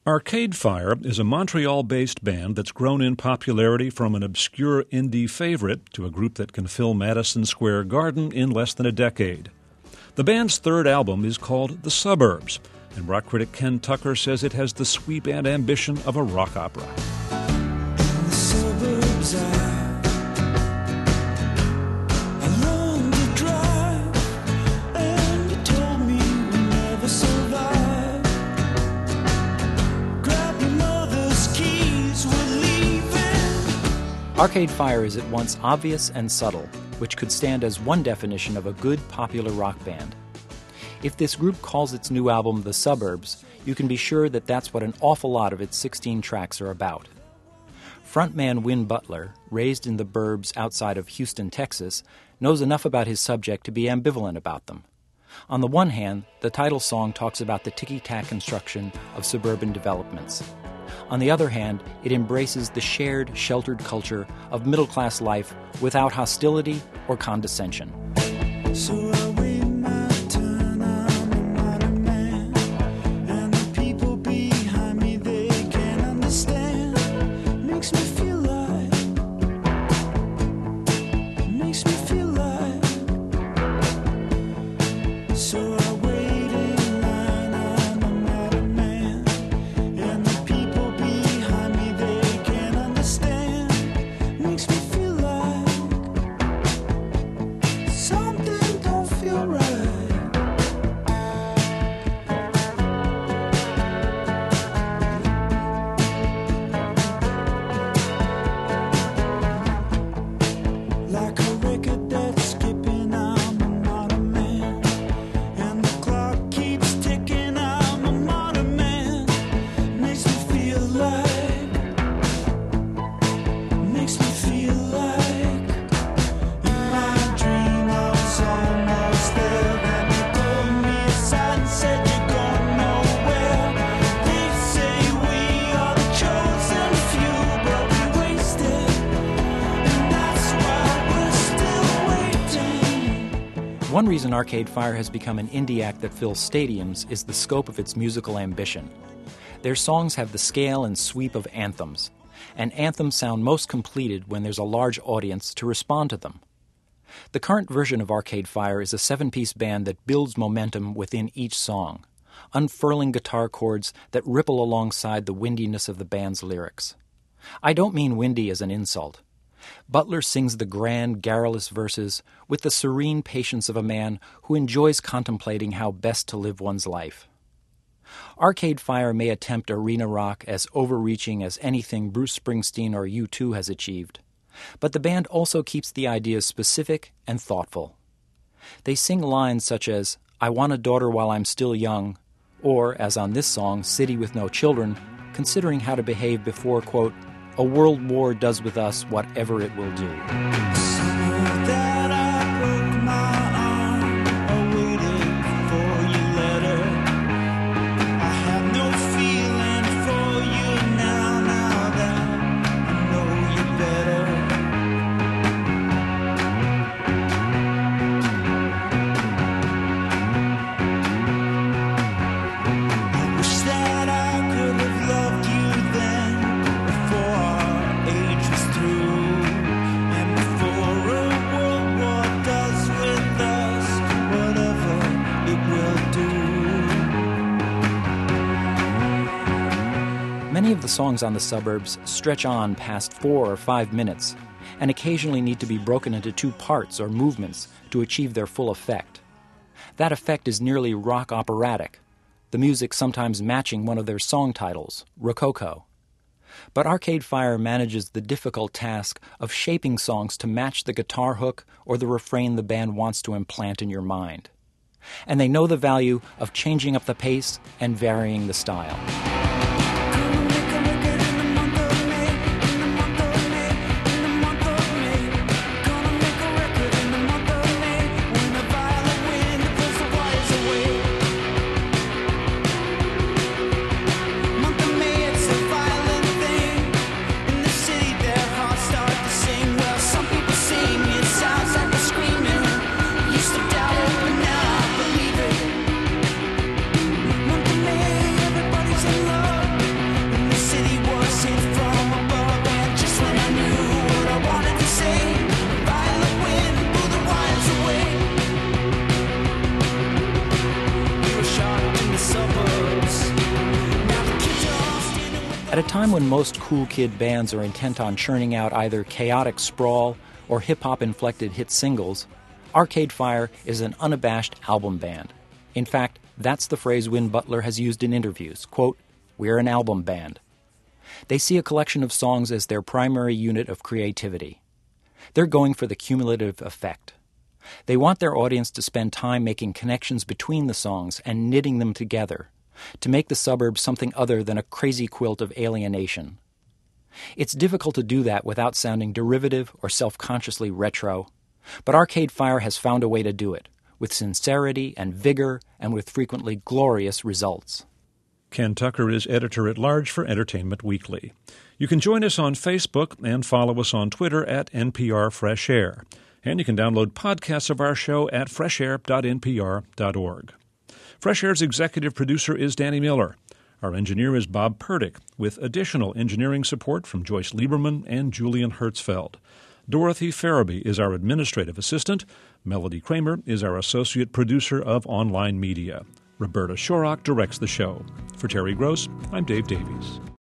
Arcade Fire is a Montreal-based band that's grown in popularity from an obscure indie favorite to a group that can fill Madison Square Garden in less than a decade. The band's third album is called The Suburbs, and rock critic Ken Tucker says it has the sweep and ambition of a rock opera. In the suburbs I learned to drive, and you told me we never survive. Grab your mother's keys, we're leaving. Arcade Fire is at once obvious and subtle, which could stand as one definition of a good popular rock band. If this group calls its new album The Suburbs, you can be sure that that's what an awful lot of its 16 tracks are about. Frontman Win Butler, raised in the burbs outside of Houston, Texas, knows enough about his subject to be ambivalent about them. On the one hand, the title song talks about the ticky-tack construction of suburban developments. On the other hand, it embraces the shared, sheltered culture of middle-class life without hostility or condescension. So I wait my turn, I'm a modern man, and the people behind me, they can't understand. Makes me feel like, so I wait in line, I'm a modern man, and the people behind me, they can't understand. Makes me feel like something don't feel right. Like a record that's skipping, I'm a modern man, and the clock keeps ticking, I'm a modern man. Makes me feel like in my dream I was almost there. Then you pulled me aside and said you're going nowhere. They say we are the chosen few, but we wasted, and that's why we're still waiting. One reason Arcade Fire has become an indie act that fills stadiums is the scope of its musical ambition. Their songs have the scale and sweep of anthems, and anthems sound most completed when there's a large audience to respond to them. The current version of Arcade Fire is a 7-piece band that builds momentum within each song, unfurling guitar chords that ripple alongside the windiness of the band's lyrics. I don't mean windy as an insult. Butler sings the grand, garrulous verses with the serene patience of a man who enjoys contemplating how best to live one's life. Arcade Fire may attempt arena rock as overreaching as anything Bruce Springsteen or U2 has achieved, but the band also keeps the ideas specific and thoughtful. They sing lines such as, "I want a daughter while I'm still young," or, as on this song, "City with No Children," considering how to behave before, quote, "a world war does with us whatever it will do." That I broke my arm, I waited for your letter. I have no feeling for you now that I know you better. I wish that I could have loved you then, before our age was through, and before a world war does with us whatever it will do. Many of the songs on The Suburbs stretch on past 4 or 5 minutes and occasionally need to be broken into 2 parts or movements to achieve their full effect. That effect is nearly rock operatic, the music sometimes matching one of their song titles, Rococo. But Arcade Fire manages the difficult task of shaping songs to match the guitar hook or the refrain the band wants to implant in your mind. And they know the value of changing up the pace and varying the style. Gonna make a record in the month of May, in the month of May, in the month of May. Gonna make a record in the month of May, when the violet wind blows the wires away. Month of May, it's a violent thing. In the city, their hearts start to sing. Well, some people sing, it sounds like they're screaming. Used to doubt it, but now I believe it. Month of May, everybody's in love. At a time when most cool kid bands are intent on churning out either chaotic sprawl or hip-hop-inflected hit singles, Arcade Fire is an unabashed album band. In fact, that's the phrase Win Butler has used in interviews, quote, "We're an album band." They see a collection of songs as their primary unit of creativity. They're going for the cumulative effect. They want their audience to spend time making connections between the songs and knitting them together, to make the suburbs something other than a crazy quilt of alienation. It's difficult to do that without sounding derivative or self-consciously retro, but Arcade Fire has found a way to do it, with sincerity and vigor and with frequently glorious results. Ken Tucker is editor-at-large for Entertainment Weekly. You can join us on Facebook and follow us on Twitter at NPR Fresh Air. And you can download podcasts of our show at freshair.npr.org. Fresh Air's executive producer is Danny Miller. Our engineer is Bob Purdick, with additional engineering support from Joyce Lieberman and Julian Hertzfeld. Dorothy Farabee is our administrative assistant. Melody Kramer is our associate producer of online media. Roberta Shorrock directs the show. For Terry Gross, I'm Dave Davies.